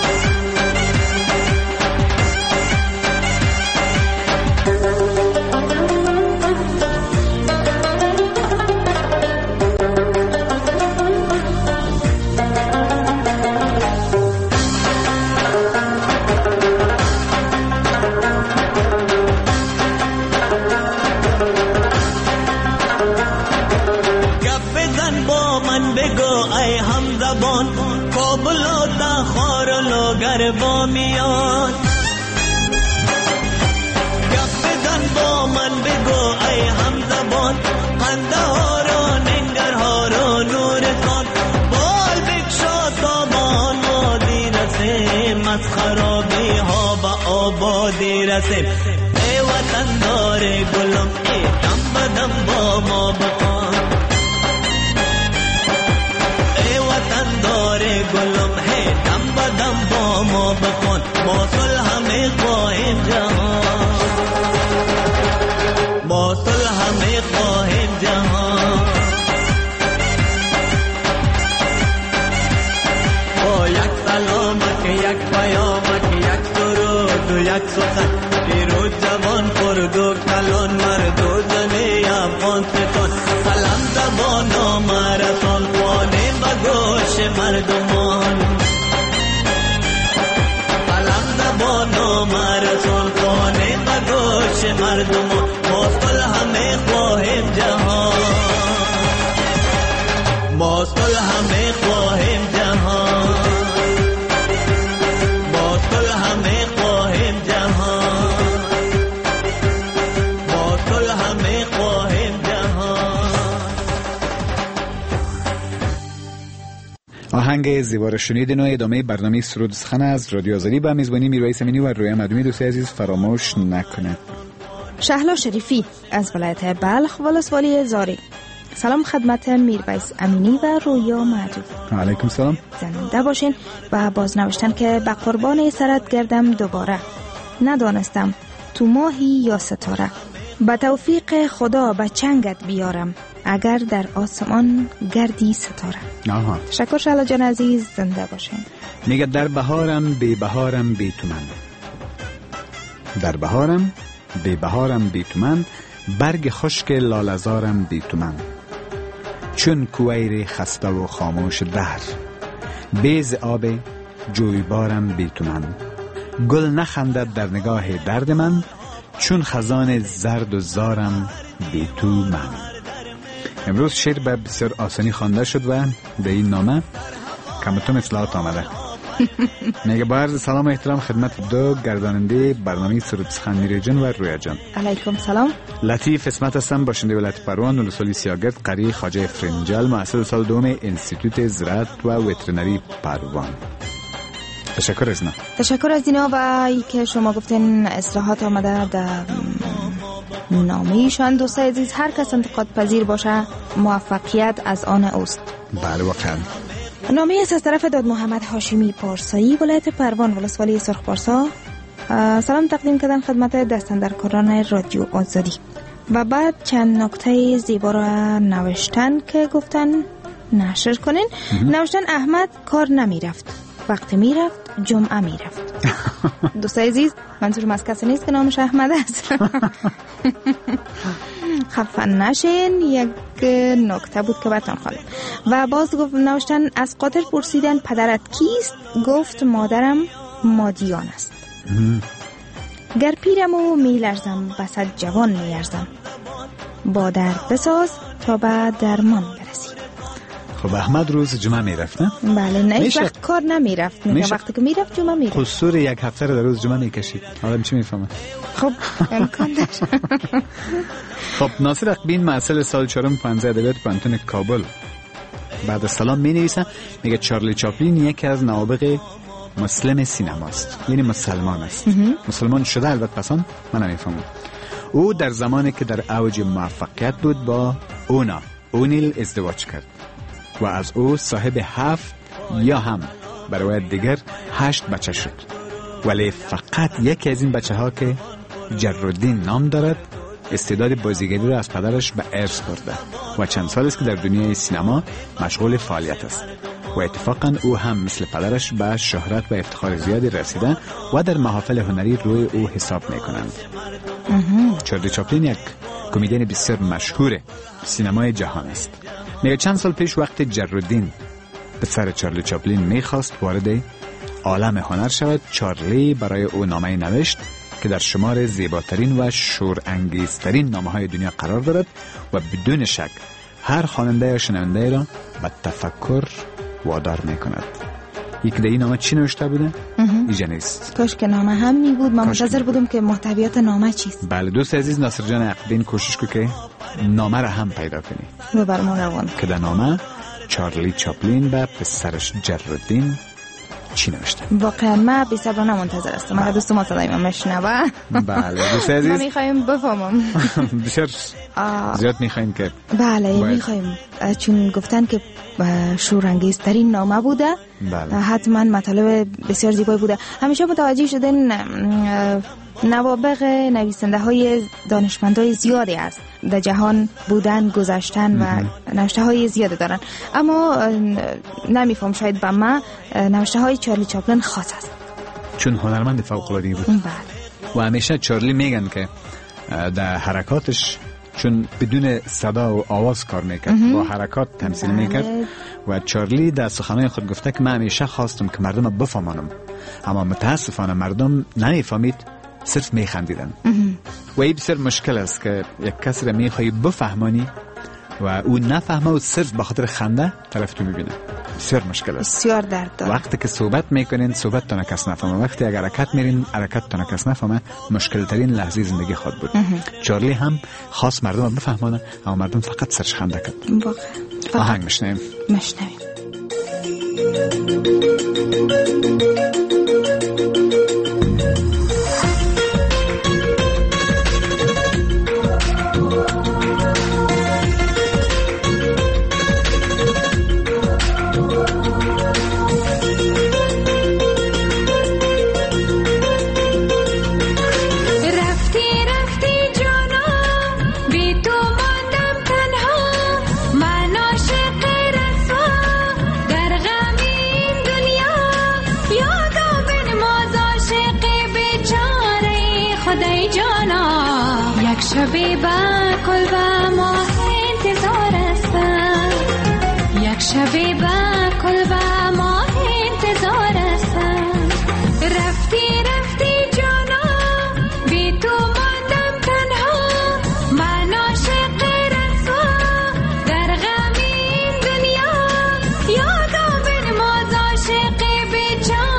با میان گپ بزن با من بگو ای هم زبان قندهار و ننگرهار و نورستان بال بکشا تابان وادی رسیم از خرابی ها به آبادی رسیم ای وطن دار گلم ای دم بدم با ما بخوان ای وطن دار گلم ای دم بدم با ما بخوان موصل ہمیں خواہیم جہان موصل ہمیں خواہیم جہان او یک سلامک یک پیامک یک درود یک سخن پیروز جوان خرد و کلان مرد و زن افغان ستان سلام زبان و مرسان خوانه بگوش مردمان بانو مرسون خانه بگوش مردمان موصل ہمیں خواہیم جہان موصل ہمیں خواہیم جہان موصل ہمیں خواہیم جہان موصل ہمیں خواہیم جهان. آهنگ زیبا را شنیدین و ادامه برنامه سرود سخن از رادیو آزادی به میزبانی میرویس امینی و رویا مدومی. دوستی عزیز فراموش نکنه. شهلا شریفی از ولایت بلخ ولسوالی زاری. سلام خدمت میرویس امینی و رویا مدوم. علیکم سلام. زنده باشین و بازنوشتن که به قربان سرت گردم دوباره، ندانستم تو ماهی یا ستاره، به توفیق خدا به چنگت بیارم، اگر در آسمان گردی ستاره. آها. تشکر شهلا جان عزیز، زنده باشین. میگه در بهارم بی بهارم بی تو من، در بهارم بی بهارم بی تو من، برگ خشک لالزارم بی تو من، چون کویر خسته و خاموش دهر، بیز آب جویبارم بی تو من، گل نخندد در نگاه درد من، چون خزان زرد و زارم بی تو من. امروز شعر به بسیار آسانی خوانده شد و به این نامه کمتون اطلاعات آمده. میگه با عرض سلام و احترام خدمت دو گرداننده برنامه سرود سخن میری جان و رویا جان. علیکم سلام. لطیف اسمت هستم، باشنده ولایت پروان، ولسوالی سیاگرد، قری خواجه فرنجال، مؤسس سال دوم انستیتوت زراعت و وترنری پروان. تشکر از نه. تشکر از اینا و ای که شما گفتین اصلاحات آمده در نامه‌ایشان. دوستای عزیز، هر کس انتقاد پذیر باشه موفقیت از آن اوست. بله واقعا. نامه است از طرف داد محمد هاشمی پارسایی، ولایت پروان، ولسوالی سرخ پارسا. سلام تقدیم کردن خدمت دستاندرکاران رادیو آزادی و بعد چند نکته زیبا را نوشتن که گفتن نشر کنین. نوشتن احمد کار نمی رفت، وقتی می رفت جمعه می رفت. دوستای عزیز، منظورم از کسی نیست که نامش احمد است. خفن نشین، یک نکته بود که براتون خواندم. و باز گفت نوشتن از قادر پرسیدن پدرت کیست؟ گفت مادرم مادیان است. گر پیرم و میلرزم بسد جوان میارزم، با درد بساز تا بعد درمان برسی. خب احمد روز جمعه میرفت نه؟ بله، نه هیچ وقت کار نمیرفت. میگه وقتی که میرفت جمعه میرفت. قصور یک هفته رو در روز جمعه میکشید. آدم چی میفهمه؟ خب امکان داشت. خب ناصر اقبین مسئله سال چهارم پانزده ادبیات پانتون کابل بعد از سلام می نویسه، میگه چارلی چاپلین یکی از نوابغ مسلم سینماست، یعنی مسلمان است. مسلمان شده البته پسان من نمیفهمم. او در زمانی که در اوج موفقیت بود با اونا اونیل ازدواج کرد و از او صاحب هفت یا هم برای دیگر هشت بچه شد، ولی فقط یکی از این بچه ها که جرالدین نام دارد استعداد بازیگری را از پدرش به ارث برده و چند سال است که در دنیای سینما مشغول فعالیت است و اتفاقا او هم مثل پدرش به شهرت و افتخار زیادی رسیده و در محافل هنری روی او حساب میکنند. چارلی چاپلین یک کمدین بسیار مشهور سینمای جهان است. میگه چند سال پیش وقت جرالدین پسر چارلی چاپلین میخواست وارد عالم هنر شود، چارلی برای او نامه نوشت که در شمار زیباترین و شورانگیزترین نامه‌های دنیا قرار دارد و بدون شک هر خواننده یا شنونده را به تفکر وادار میکند. یک ده این نامه چی نوشته بوده؟ ایجا نیست. کاش که نامه هم می بود. ما منتظر بودم که محتویات نامه چیست. بله دوست عزیز ناصر جان اقبین کوشش کو که نامه را هم پیدا کنی و برمان روان که در نامه چارلی چاپلین به پسرش جرالدین چی نوشته. واقعا من بی صبرانه منتظر هستم. اگه دوست ما صدای من مشنوه بله دوست عزیز ما میخوایم بفهمم. بسیار زیاد میخوایم که بله میخوایم، چون گفتن که شورانگیزترین نامه بوده. بله. حتما مطالب بسیار زیبایی بوده. همیشه متوجه شدن نوابغ نویسنده های دانشمند های زیادی است در جهان بودن، گذشتن و نوشته های زیاده دارن، اما نمیفهم شاید به من نوشته های چارلی چاپلین خاص است چون هنرمند فوق العاده بود. بله. و همیشه چارلی میگن که در حرکاتش چون بدون صدا و آواز کار میکرد، با حرکات تمثیل میکرد و چارلی در سخنهای خود گفته که من همیشه خواستم که مردم بفهمانم، اما متاسفانه مردم نمیفهمید، صرف میخندیدن. و این بسیار مشکل است که یک کسی را میخوایی بفهمانی و او نفهمه و صرف به خاطر خنده طرف تو میبینه. بسیار مشکل است. بسیار درد داره. وقتی که صحبت میکنین صحبت تونه کس نفهمه، وقتی اگر حرکت میرین حرکت تونه کس نفهمه، مشکل ترین لحظه زندگی خود بود. چارلی هم خاص مردم رو بفهمونه، اما مردم فقط سرش خنده کرد. واقعا. آهنگ مشنویم. مشنویم. شبی با کل با ماه انتظار هستم، یک شبی با کل با ماه انتظار هستم. رفتی رفتی جانا بی تو ماندم تنها، من عاشق رسوا در غم این دنیا، یادم بنماز عاشق بیچاره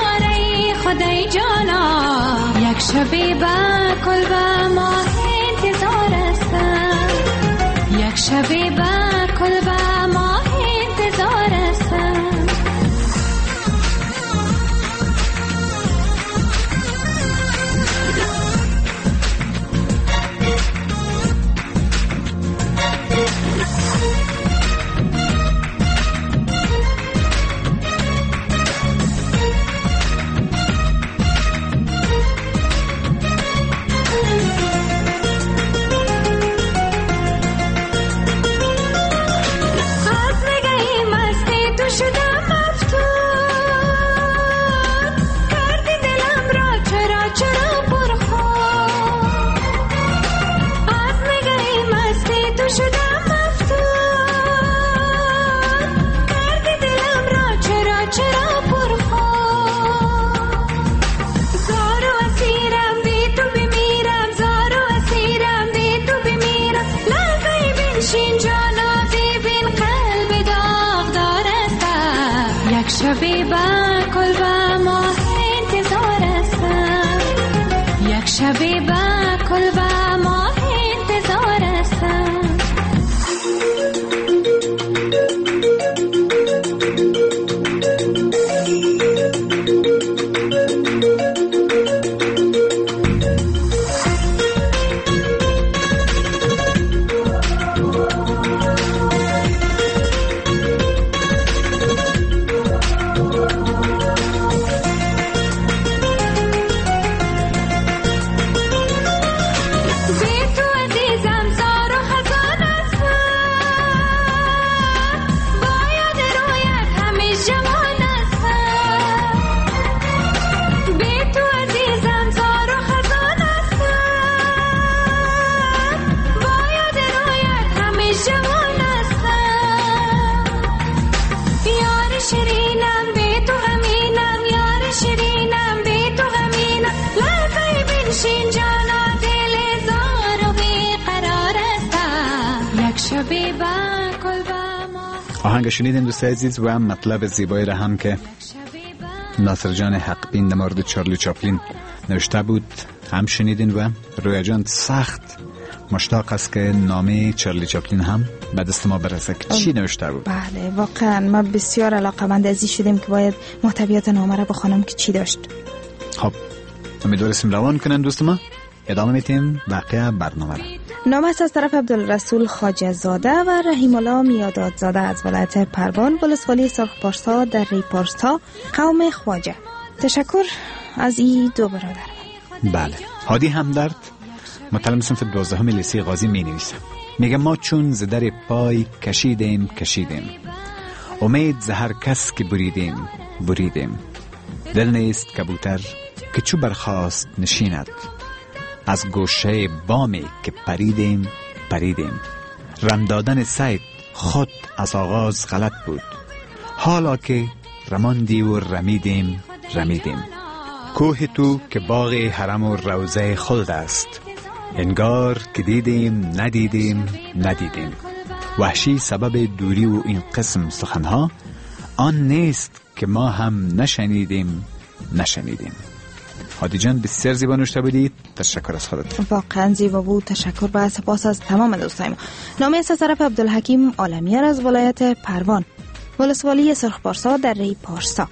آهنگ شنیدین دوستای عزیز و مطلب زیبایی را هم که ناصر جان حقبین در مورد چارلی چاپلین نوشته بود هم شنیدین و رویا جان سخت مشتاق است که نامه چارلی چاپلین هم به دست ما برسه که چی نوشته بود. بله واقعا ما بسیار علاقه‌مند از این شدیم که باید محتویات نامه را بخونم که چی داشت. خب امیدواریم روان کنن دوست ما، ادامه میتیم بقیه برنامه را. نامه از طرف عبدالرسول خواجه زاده و رحیم الله میاداد زاده از ولایت پروان ولسوالی سرخ پارسا در ری پارسا قوم خواجه. تشکر از این دو برادر. بله هادی همدرد مطلب صنف دوازدهم لیسه غازی می نویسه، میگه ما چون ز در پای کشیدیم کشیدیم، امید ز هر کس که بریدیم بریدیم، دل نیست کبوتر که چو برخاست نشیند، از گوشه بامی که پریدیم پریدیم، رم دادن سید خود از آغاز غلط بود، حالا که رماندی و رمیدیم رمیدیم، کوه تو که باغ حرم و روضه خلد است، انگار که دیدیم ندیدیم ندیدیم، وحشی سبب دوری و این قسم سخنها آن نیست که ما هم نشنیدیم نشنیدیم. هادی جان بسیار زیبا نوشته بودید، تشکر از خودت. واقعا زیبا بود، تشکر و سپاس از تمام دوستای ما. نامه از طرف عبدالحکیم عالمیار از ولایت پروان ولسوالی سرخ پارسا در ری پارسا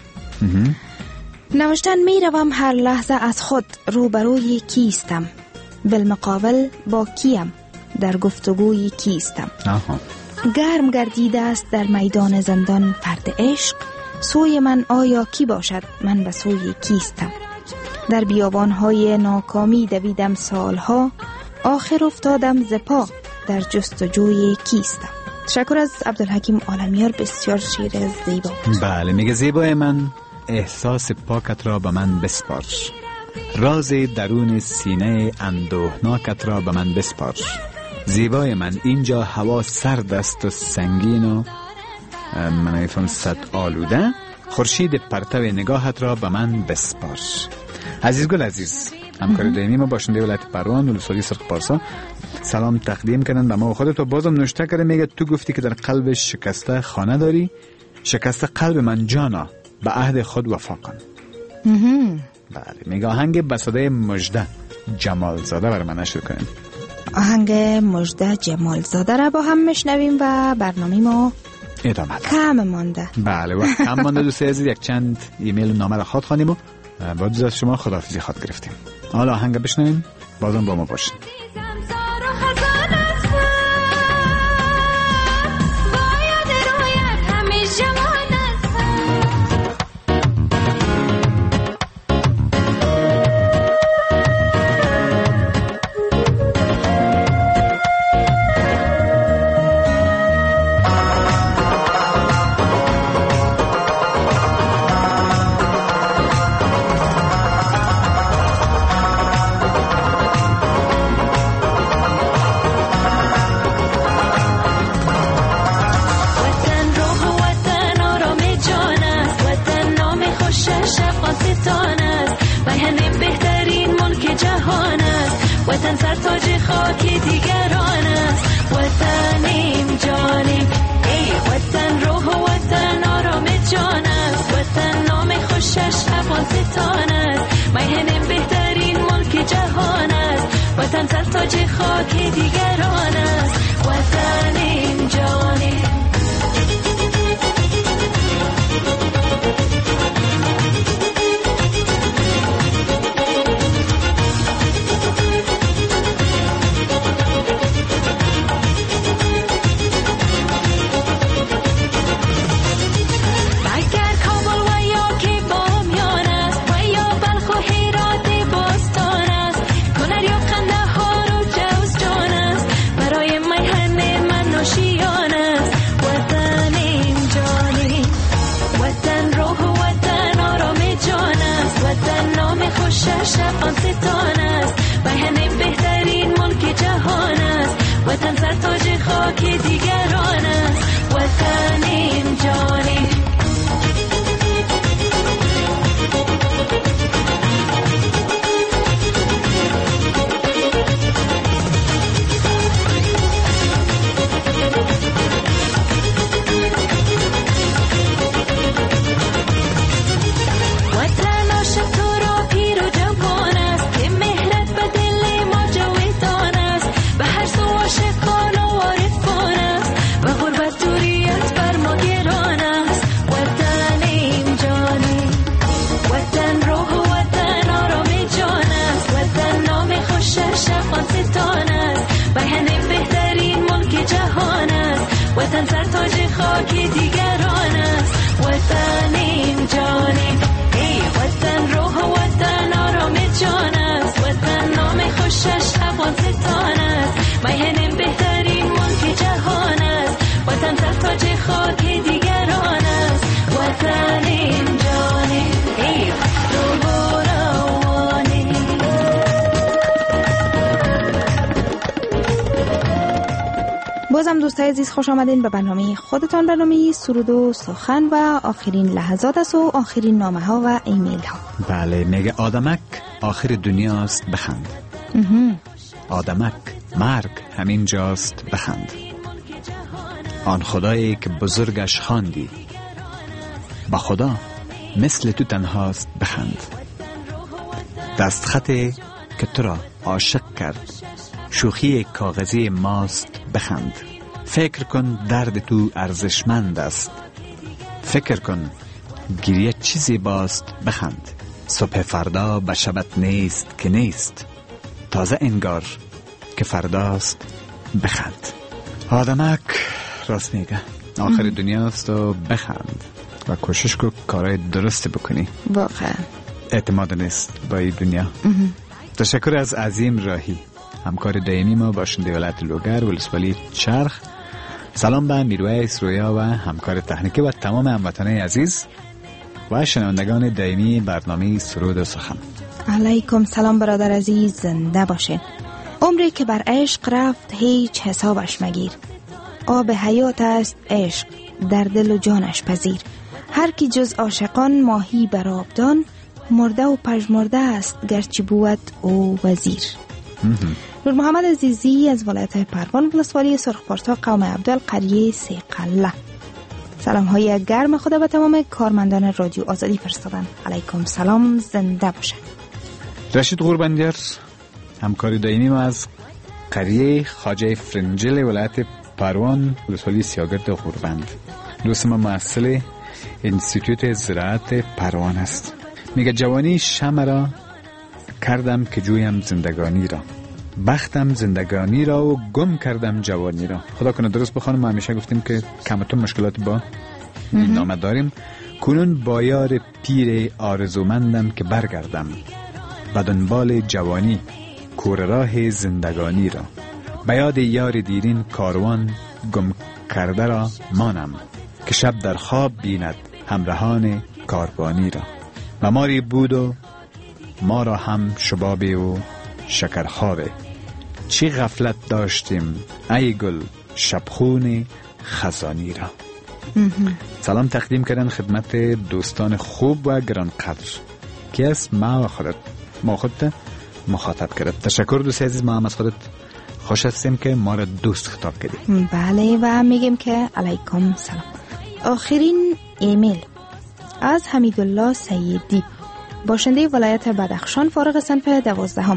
نوشتن می روم هر لحظه از خود روبروی کیستم، بالمقابل با کیم در گفتگوی کیستم. آها. گرم گردیده است در میدان زندان فرد عشق، سوی من آیا کی باشد من به سوی کیستم، در بیابانهای ناکامی دویدم سالها، آخر افتادم ز پا در جستجوی کیستم. تشکر از عبدالحکیم عالمیار، بسیار شعر زیبا. بله میگه زیبای من احساس پاکت را به من بسپار، راز درون سینه اندوهناکت را به من بسپار، زیبای من اینجا هوا سرد است و سنگین و من ایفهم صد آلوده، خورشید پرتو نگاهت را به من بسپار. عزیز گل عزیز همکار دائمی ما باشنده ولایت پروان ولسوالی سرخ پارسا سلام تقدیم کردن به ما و خودت و بازم نوشته کرده، میگه تو گفتی که در قلب شکسته خانه داری، شکسته قلب من جانا به عهد خود وفا کن. بله میگه آهنگ بساده مجده جمال زاده برای من نشر کنیم. آهنگ مجده جمال زاده را با هم میشنویم و برنامه ما ادامه کم مانده. بله وقت کم مانده دوست عزیز، یک چند ایمیل و نامه را خواهد خوانیم و با دوست از شما خداحافظی خواهد گرفتیم. حالا آهنگ بشنویم، بازم با ما باشین. وطن سرتاج خاکی دیگران است، وطنیم جانیم ای وطن، روح و وطن آرام جان است، وطن نام خوشش افغانستان است، میهن بهترین ملک جهان است، وطن سرتاج خاکی دیگران است، وطنیم جانیم. خاک دیگران است. وطن این جانی ای وطن روح و وطن آرام جان است. وطن نام خوشش افغانستان است. میهن بهترین ملک جهان است. وطن تاج خاک دیگران است. وطن این جانی ای روح و روانی. بازم دوستای عزیز خوش آمدین به برنامه خودتان، برنامه سرود و سخن و آخرین لحظات است و آخرین نامه ها و ایمیل ها. بله، میگه آدمک آخر دنیاست بخند. آدمک مرگ همین جاست بخند. آن خدایی که بزرگش خواندی، با خدا مثل تو تنهاست بخند. دستخطی که تو را عاشق کرد شوخی کاغذی ماست بخند. فکر کن درد تو ارزشمند است. فکر کن گریه چیزی باست بخند. صبح فردا به شبت نیست که نیست، تازه انگار که فرداست بخند. آدمک راست میگه آخر دنیاست و بخند و کوشش کن کارهای درست بکنی. واقعا اعتماد نیست با این دنیا. تشکر از عظیم راهی، همکار دائمی ما باشنده ولایت لوگر ولسوالی چرخ. سلام به میرویس رویا و همکار تکنیکی و تمام هموطنان عزیز و شنوندگان دائمی برنامه سرود و سخن. علیکم سلام برادر عزیز، زنده باشین. عمری که بر عشق رفت هیچ حسابش مگیر. آب حیات است عشق، در دل و جانش پذیر. هر کی جز عاشقان ماهی بر آبدان، مرده و پژمرده است گرچه بود او وزیر. نور محمد عزیزی از ولایت پروان ولسوالی سرخپارسا قوم عبدال قریه سیقله. سلام های گرم خدا به تمام کارمندان رادیو آزادی فرستادن. علیکم سلام، زنده باشن. رشید قربانگر همکار دائمی ما از قریه خواجه فرنجل ولایت پروان ولسوالی سیاگرد غوربند. دوست ما مؤسس انستیتوت زراعت پروان است. میگه جوانی شمع را کردم که جویم زندگانی را، بختم زندگانی را و گم کردم جوانی را. خدا کنه درست بخوانم. ما همیشه گفتیم که کمتون مشکلات با این نامه داریم. کنون با یار پیر آرزومندم که برگردم، به دنبال جوانی کور راه زندگانی را. به یاد یار دیرین کاروان گم کرده را مانم، که شب در خواب بیند همراهان کاروانی را. و ماری بود و ما را هم شبابی و شکرخوابه، چی غفلت داشتیم ای گل شبخون خزانی را. سلام تقدیم کردن خدمت دوستان خوب و گرانقدر که از ما و خودت ما خودت مخاطب کرد. تشکر دوست عزیز، ما هم از خودت خوش هستیم که ما را دوست خطاب کردیم. بله و میگیم که علیکم سلام. آخرین ایمیل از حمیدالله سیدی، باشنده ولایت بدخشان، فارغ صنف دوازدهم.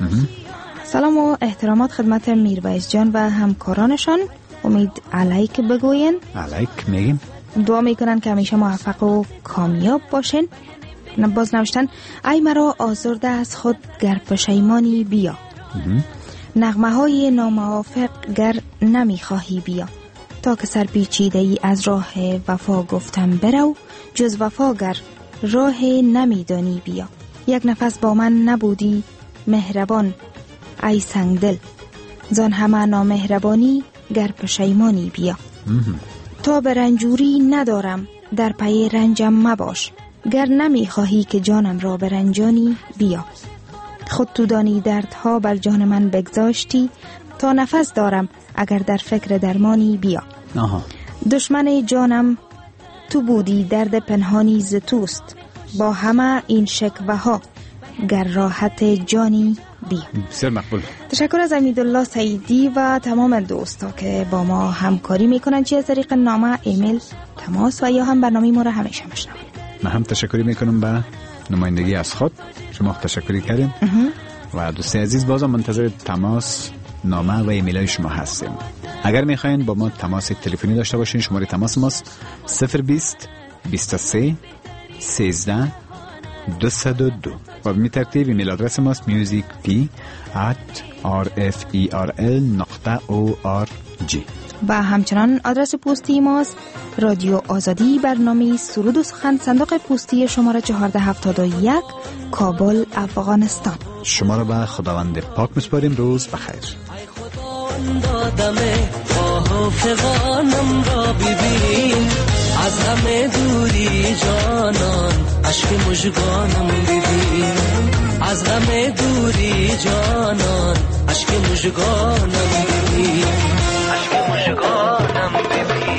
سلام و احترامات خدمت میرویس جان و همکارانشان. امید علیک بگوین. علیک میگیم. دعا میکنن که همیشه موفق و کامیاب باشین. باز نوشتن ای مرا آزرده از خود گر پشیمانی بیا. نغمه های ناموافق گر نمیخواهی بیا. تا که سر پیچیده ای از راه وفا گفتم برو، جز وفا گر راه نمیدانی بیا. یک نفس با من نبودی مهربان ای سنگ دل، زان همه نامهربانی گر پشیمانی بیا. تا به رنجوری ندارم در پی رنجم مباش، گر نمیخواهی که جانم را برنجانی بیا. خود تو دانی دردها بر جان من بگذاشتی، تا نفس دارم اگر در فکر درمانی بیا. آها. دشمن جانم تو بودی درد پنهانی ز توست، با همه این شکوه ها گر راحت جانی بیا. بسیار مقبول. تشکر از حمیدالله سیدی و تمام دوستا که با ما همکاری میکنن، چه از طریق نامه، ایمیل، تماس و یا هم برنامه ما را همیشه میشنون. من هم تشکری میکنم به نمایندگی از خود شما، تشکری کردیم و دوست عزیز بازم منتظر تماس، نامه و ایمیل شما هستیم. اگر میخواین با ما تماس تلفنی داشته باشین، شماره تماس ماست صفر بیست بیست و سه سیزده دویست و دو و به ترتیب ایمیل آدرس ماست music p at آر اف ای آر ال نقطه او آر جی. و همچنان آدرس پستی ماست رادیو آزادی، برنامه سرود و سخن، صندوق پستی شماره چهارده هفتاد و یک، کابل، افغانستان. شما را به خداوند پاک میسپاریم. روز بخیر. ای خداوند آدم آه و فغانم را ببین، از همه دوری جانان عشق مژگانم ببین، از همه دوری جانان عشق مژگانم ببین، عشق مژگانم ببین.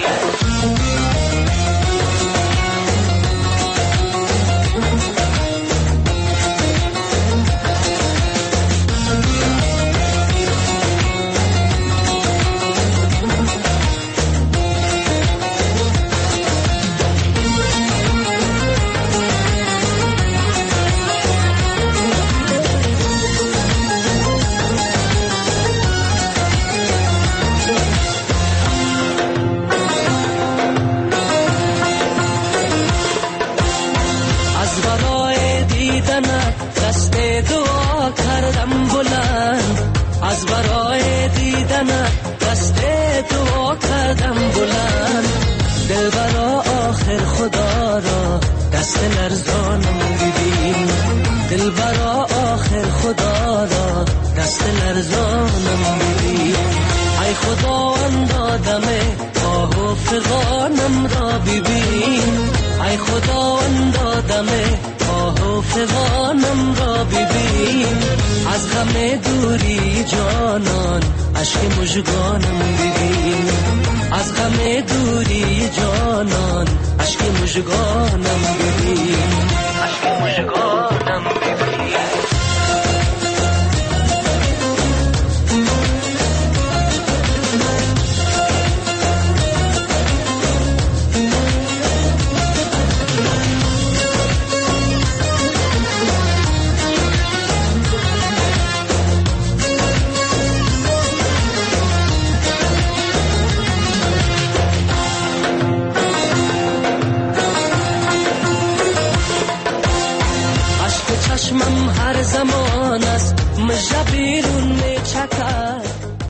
دست دعا کردم بلند، از برای دیدنت دست دعا کردم بلند، دل برا آخر خدا را دست لرزانم ببین، دل برا آخر خدا را دست لرزانم ببین. ای خداوند آدم آه و فغانم را ببین، ای خداوند آدم آه و فغانم را ببین، از غم دوری جانان عشق مژگانم ببین، از غم دوری جانان عشق مژگانم ببین، عشق مژگانم